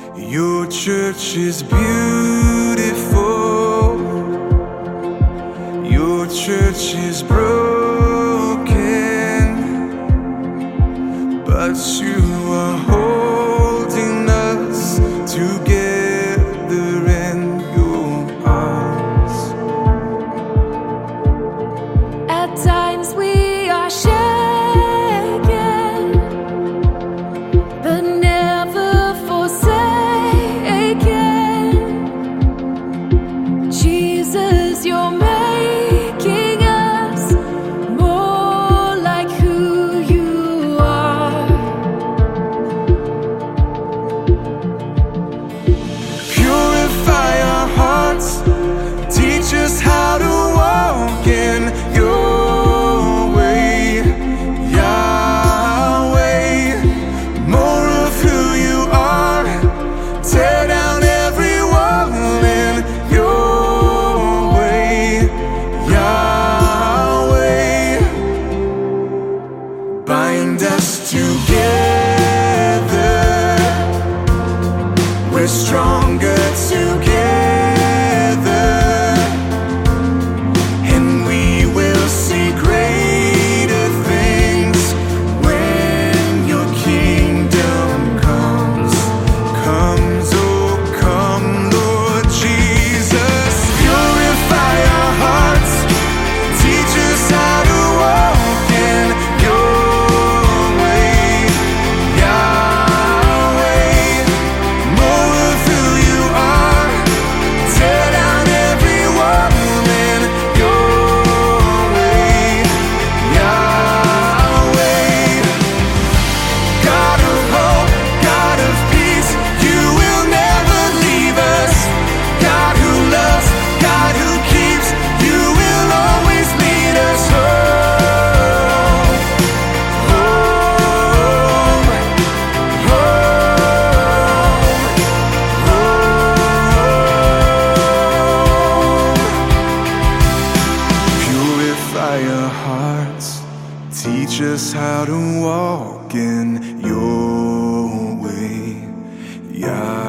Your church is beautiful. Your church is broken, but you are holding us together in your arms. At times we are shaken, but never forsaken. Jesus, you're making us more like who you are. Purify our hearts, teach us how to walk in your way, Yahweh. More of who you are, tear down every wall in your way, Yahweh. Bind us together, we're stronger together, and we will see greater things when your kingdom comes. Oh come, Lord Jesus. Purify our hearts, teach us how to walk in your way, Yahweh. More of who you are, tear down every wall in your way, Yahweh. God of hope, God of peace, you will never leave us. God who loves, God who keeps, you will always lead us home, home, home. Purify our hearts, teach us how to walk in your way, Yahweh.